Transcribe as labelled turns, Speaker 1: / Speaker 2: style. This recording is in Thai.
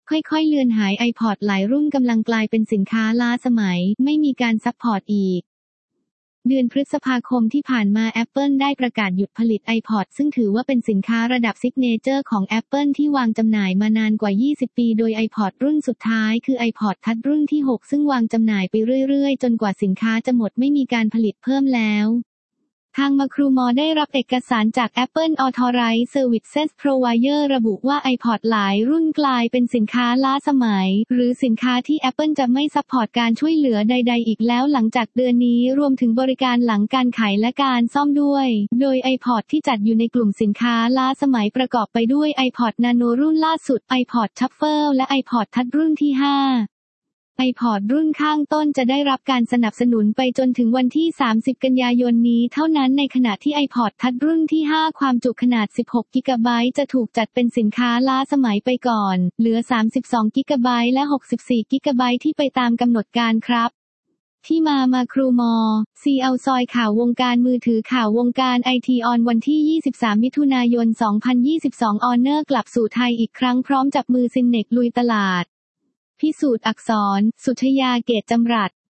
Speaker 1: ค่อยๆเลือนหาย iPod หลายรุ่นกำลังกลายเป็นสินค้าล้าสมัยไม่มีการซัพพอร์ตอีกเดือนพฤษภาคมที่ผ่านมา Apple ได้ประกาศหยุดผลิต iPod ซึ่งถือว่าเป็นสินค้าระดับซิกเนเจอร์ของ Apple ที่วางจำหน่ายมานานกว่า 20 ปีโดย iPod รุ่นสุดท้ายคือ iPod Touch รุ่นที่ 6 ซึ่งวางจำหน่ายไปเรื่อยๆจนกว่าสินค้าจะหมดไม่มีการผลิตเพิ่มแล้วทาง Macrumor ได้รับเอกสารจาก Apple Authorized Services Provider ระบุว่า iPod หลายรุ่นกลายเป็นสินค้าล้าสมัยหรือสินค้าที่ Apple จะไม่ซัพพอร์ตการช่วยเหลือใดๆอีกแล้วหลังจากเดือนนี้รวมถึงบริการหลังการขายและการซ่อมด้วยโดย iPod ที่จัดอยู่ในกลุ่มสินค้าล้าสมัยประกอบไปด้วย iPod Nano รุ่นล่าสุด iPod Shuffle และ iPod Touch รุ่นที่ 5iPod รุ่นข้างต้นจะได้รับการสนับสนุนไปจนถึงวันที่ 30 กันยายนนี้เท่านั้นในขณะที่ iPod Touch รุ่นที่ 5 ความจุขนาด 16 กิกะไบต์จะถูกจัดเป็นสินค้าล้าสมัยไปก่อนเหลือ 32 กิกะไบต์และ 64 กิกะไบต์ที่ไปตามกำหนดการครับที่มา Macrumor ซีเอาซอยข่าววงการมือถือข่าววงการไอทีออนวันที่ 23 มิถุนายน 2022 Honor กลับสู่ไทยอีกครั้งพร้อมจับมือซินเน็กลุยตลาดพิสูจน์อักษรสุชยาเกตจำรัด